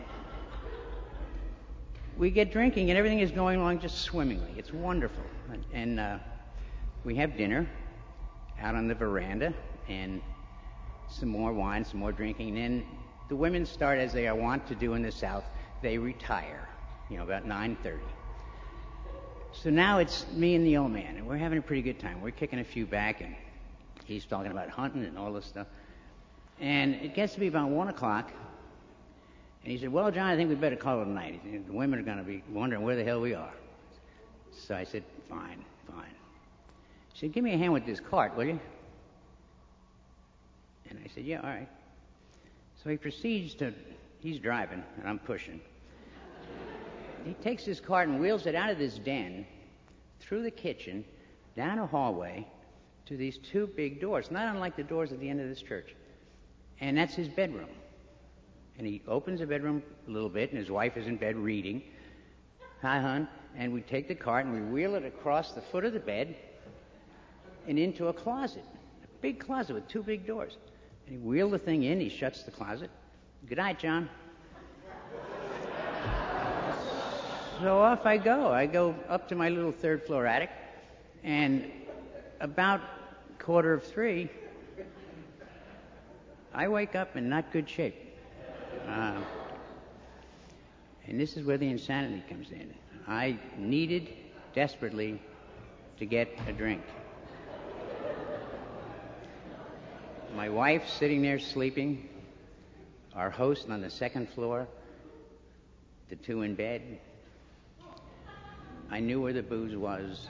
we get drinking, and everything is going along just swimmingly. It's wonderful. And, and uh, we have dinner out on the veranda, and some more wine, some more drinking. And then the women start, as they are wont to do in the South, they retire, you know, about nine thirty. So now it's me and the old man, and we're having a pretty good time. We're kicking a few back, and he's talking about hunting and all this stuff. And it gets to be about one o'clock, and he said, well, John, I think we better call it a night. He said, the women are going to be wondering where the hell we are. So I said, fine, fine. He said, give me a hand with this cart, will you? And I said, yeah, all right. So he proceeds to he's driving, and I'm pushing. He takes his cart and wheels it out of this den, through the kitchen, down a hallway, to these two big doors, not unlike the doors at the end of this church. And that's his bedroom. And he opens the bedroom a little bit, and his wife is in bed reading. Hi, hon. And we take the cart and we wheel it across the foot of the bed and into a closet, a big closet with two big doors. And he wheeled the thing in, he shuts the closet. Good night, John. So off I go. I go up to my little third floor attic, and about quarter of three, I wake up in not good shape. Uh, and this is where the insanity comes in. I needed desperately to get a drink. My wife sitting there sleeping, our host on the second floor, the two in bed. I knew where the booze was.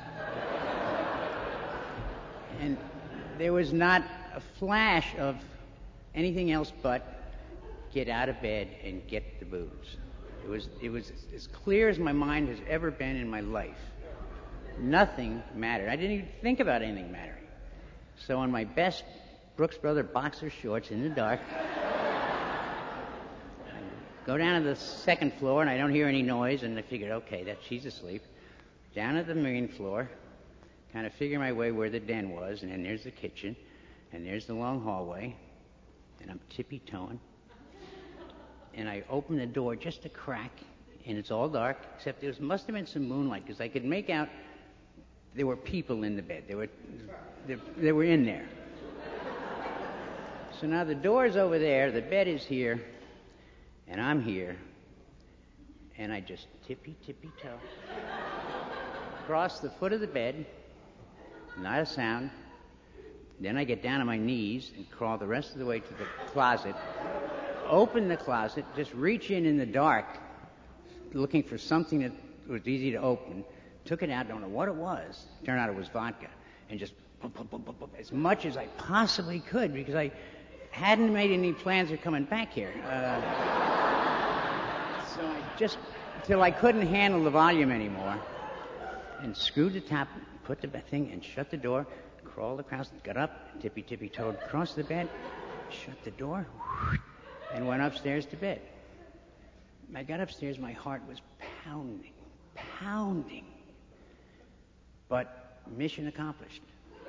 And there was not a flash of anything else but get out of bed and get the booze. It was, it was as clear as my mind has ever been in my life. Nothing mattered. I didn't even think about anything mattering. So in my best Brooks Brother boxer shorts in the dark, I go down to the second floor and I don't hear any noise, and I figured, okay, that she's asleep. Down at the main floor, kind of figure my way where the den was, and then there's the kitchen, and there's the long hallway, and I'm tippy-toeing. And I open the door just a crack, and it's all dark, except there was, must have been some moonlight, because I could make out there were people in the bed. They were, they, they were in there. So now the door's over there, the bed is here, and I'm here, and I just tippy-tippy-toe across the foot of the bed, not a sound. Then I get down on my knees and crawl the rest of the way to the closet, open the closet, just reach in in the dark, looking for something that was easy to open, took it out, don't know what it was. Turned out it was vodka, and just boom, boom, boom, boom, boom, as much as I possibly could, because I hadn't made any plans of coming back here. Uh, so I just, till I couldn't handle the volume anymore, and screwed the top, put the thing, and shut the door, crawled across, got up, tippy-tippy-toed across the bed, shut the door, and went upstairs to bed. I got upstairs, my heart was pounding, pounding. But mission accomplished.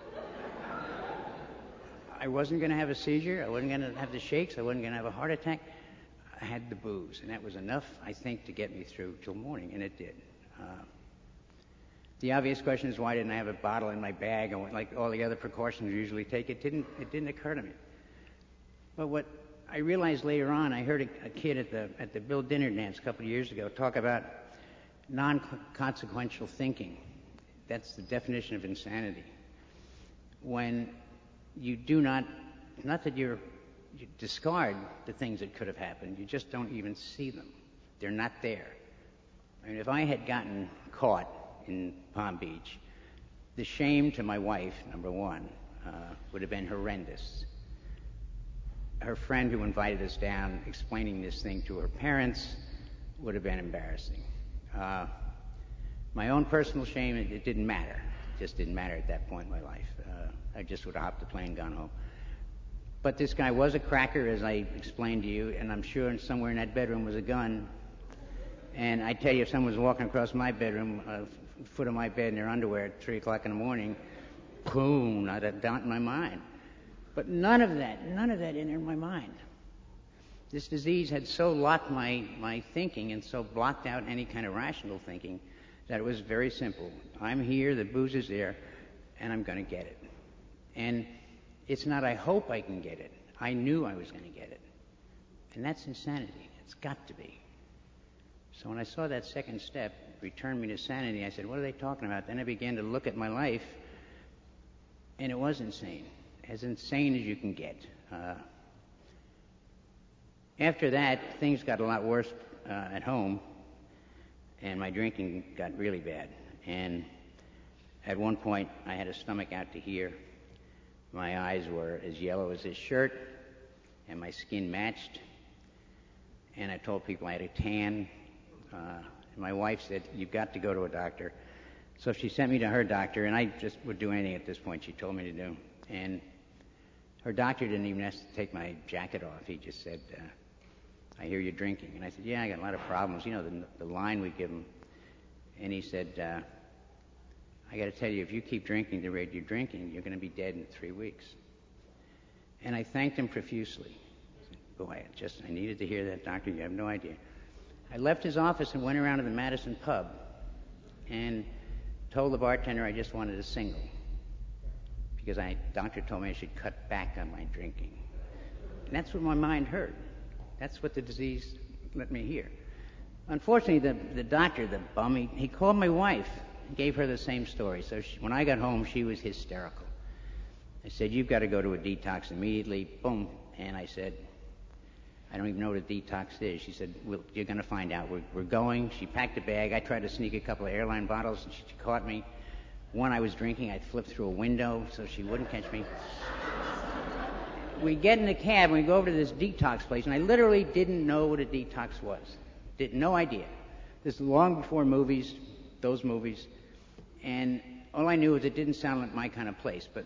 I wasn't going to have a seizure. I wasn't going to have the shakes. I wasn't going to have a heart attack. I had the booze, and that was enough, I think, to get me through till morning, and it did. Uh, The obvious question is, why didn't I have a bottle in my bag and like all the other precautions you usually take? It didn't, it didn't occur to me. But what I realized later on, I heard a, a kid at the, at the Bill Dinner dance a couple of years ago talk about non-consequential thinking. That's the definition of insanity. When you do not, not that you're, you discard the things that could have happened, you just don't even see them. They're not there. I mean, if I had gotten caught in Palm Beach, the shame to my wife, number one, uh, would have been horrendous. Her friend who invited us down, explaining this thing to her parents, would have been embarrassing. Uh, my own personal shame, it, it didn't matter. It just didn't matter at that point in my life. Uh, I just would have hopped the plane and gone home. But this guy was a cracker, as I explained to you, and I'm sure somewhere in that bedroom was a gun. And I tell you, if someone was walking across my bedroom, uh, foot of my bed in their underwear at three o'clock in the morning, boom, not a doubt in my mind. But none of that, none of that entered my mind. This disease had so locked my, my thinking and so blocked out any kind of rational thinking that it was very simple. I'm here, the booze is there, and I'm going to get it. And it's not I hope I can get it. I knew I was going to get it. And that's insanity. It's got to be. So when I saw that second step, return me to sanity, I said, what are they talking about? Then I began to look at my life, and it was insane. As insane as you can get. Uh, after that, things got a lot worse uh, at home, and my drinking got really bad. And at one point, I had a stomach out to here. My eyes were as yellow as this shirt, and my skin matched. and I told people I had a tan. Uh, my wife said, "You've got to go to a doctor." So she sent me to her doctor, and I just would do anything at this point she told me to do. And her doctor didn't even have to take my jacket off. He just said, uh, "I hear you're drinking." And I said, "Yeah, I got a lot of problems." You know, the, the line we give him. And he said, uh, "I got to tell you, if you keep drinking the rate you're drinking, you're going to be dead in three weeks." And I thanked him profusely. I said, "Boy, I just I needed to hear that, doctor. You have no idea." I left his office and went around to the Madison pub and told the bartender I just wanted a single because I doctor told me I should cut back on my drinking. And that's what my mind heard. That's what the disease let me hear. Unfortunately, the, the doctor, the bum, he, he called my wife and gave her the same story. So she, when I got home, she was hysterical. I said, "You've got to go to a detox immediately." Boom. And I said, "I don't even know what a detox is." She said, well, "You're going to find out. We're, we're going." She packed a bag. I tried to sneak a couple of airline bottles, and she caught me. One I was drinking, I flipped through a window so she wouldn't catch me. We get in a cab, and we go over to this detox place, and I literally didn't know what a detox was. Did no idea. This is long before movies, those movies, and all I knew was it didn't sound like my kind of place. But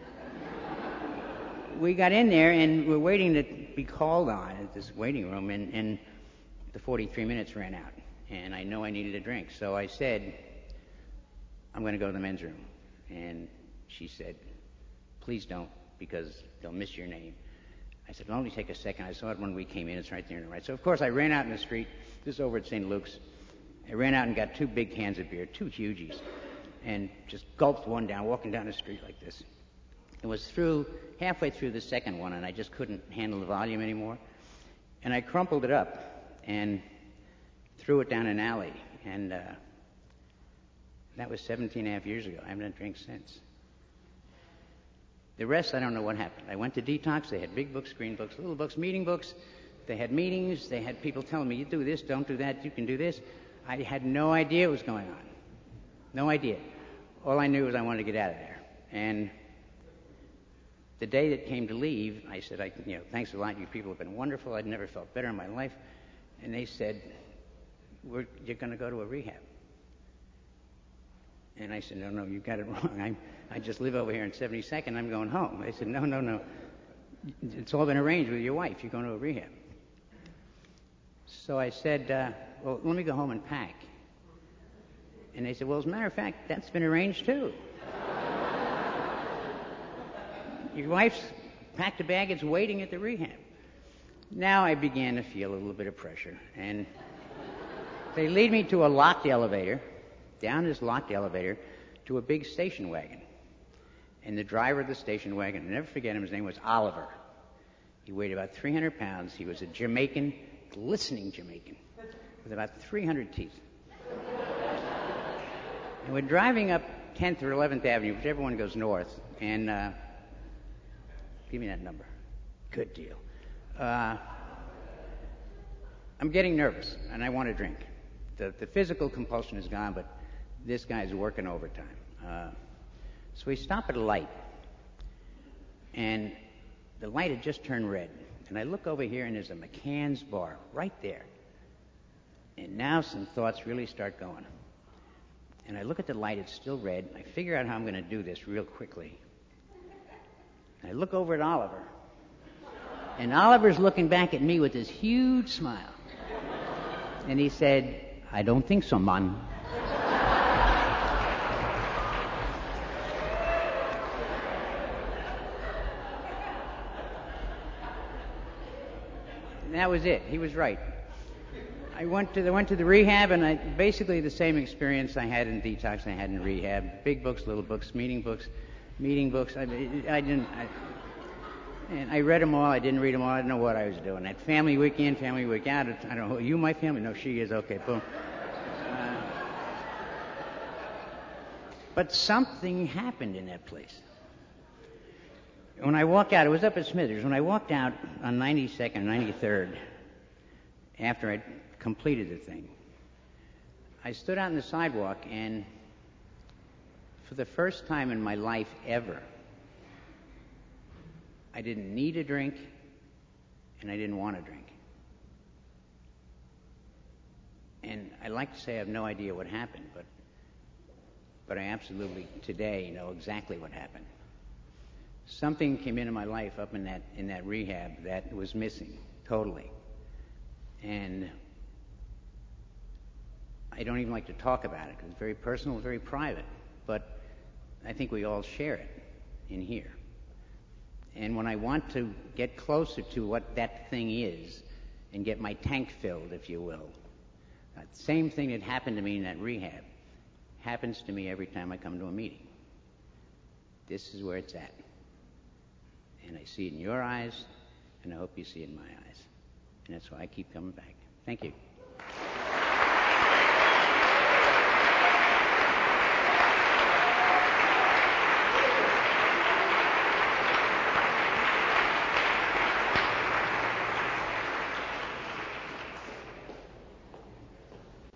we got in there, and we're waiting to be called on at this waiting room, and, and the forty-three minutes ran out, and I know I needed a drink. So I said, "I'm going to go to the men's room." And she said, "Please don't, because they'll miss your name." I said, "It'll only take a second. I saw it when we came in. It's right there on the right." So, of course, I ran out in the street. This is over at Saint Luke's. I ran out and got two big cans of beer, two hugies, and just gulped one down, walking down the street like this. It was through, halfway through the second one, and I just couldn't handle the volume anymore. And I crumpled it up and threw it down an alley. And uh, that was seventeen and a half years ago. I haven't had a drink since. The rest, I don't know what happened. I went to detox. They had big books, green books, little books, meeting books. They had meetings. They had people telling me, "You do this, don't do that, you can do this." I had no idea what was going on. No idea. All I knew was I wanted to get out of there. And the day that came to leave, I said, I, you know, "Thanks a lot. You people have been wonderful. I'd never felt better in my life." And they said, We're, "You're going to go to a rehab." And I said, "No, no, you got it wrong. I, I just live over here in seventy-second. I'm going home." They said, "No, no, no. It's all been arranged with your wife. You're going to a rehab." So I said, uh, "Well, let me go home and pack." And they said, "Well, as a matter of fact, that's been arranged too. Your wife's packed a bag. It's waiting at the rehab." Now I began to feel a little bit of pressure. And they lead me to a locked elevator, down this locked elevator, to a big station wagon. And the driver of the station wagon, I'll never forget him, his name was Oliver. He weighed about three hundred pounds. He was a Jamaican, glistening Jamaican, with about three hundred teeth. And we're driving up tenth or eleventh Avenue, whichever one goes north, and uh, give me that number. Good deal. Uh, I'm getting nervous, and I want to drink. The, the physical compulsion is gone, but this guy's working overtime. Uh, so we stop at a light, and the light had just turned red. And I look over here, and there's a McCann's bar right there. And now some thoughts really start going. And I look at the light, it's still red. I figure out how I'm going to do this real quickly. And I look over at Oliver. And Oliver's looking back at me with this huge smile. And he said, "I don't think so, man." And that was it. He was right. I went to the, went to the rehab, and I basically the same experience I had in detox I had in rehab. Big books, little books, meeting books, meeting books. I, I didn't... I, And I read them all. I didn't read them all. I didn't know what I was doing. That family week in, family week out. I don't know. Are you my family? No, she is. Okay, boom. Uh, but something happened in that place. When I walked out, it was up at Smithers. When I walked out on ninety-second, ninety-third, after I'd completed the thing, I stood out on the sidewalk, and for the first time in my life ever, I didn't need a drink, and I didn't want to drink. And I like to say I have no idea what happened, but but I absolutely today know exactly what happened. Something came into my life up in that in that rehab that was missing totally. And I don't even like to talk about it because it's very personal, very private, but I think we all share it in here. And when I want to get closer to what that thing is and get my tank filled, if you will, that same thing that happened to me in that rehab happens to me every time I come to a meeting. This is where it's at. And I see it in your eyes, and I hope you see it in my eyes. And that's why I keep coming back. Thank you.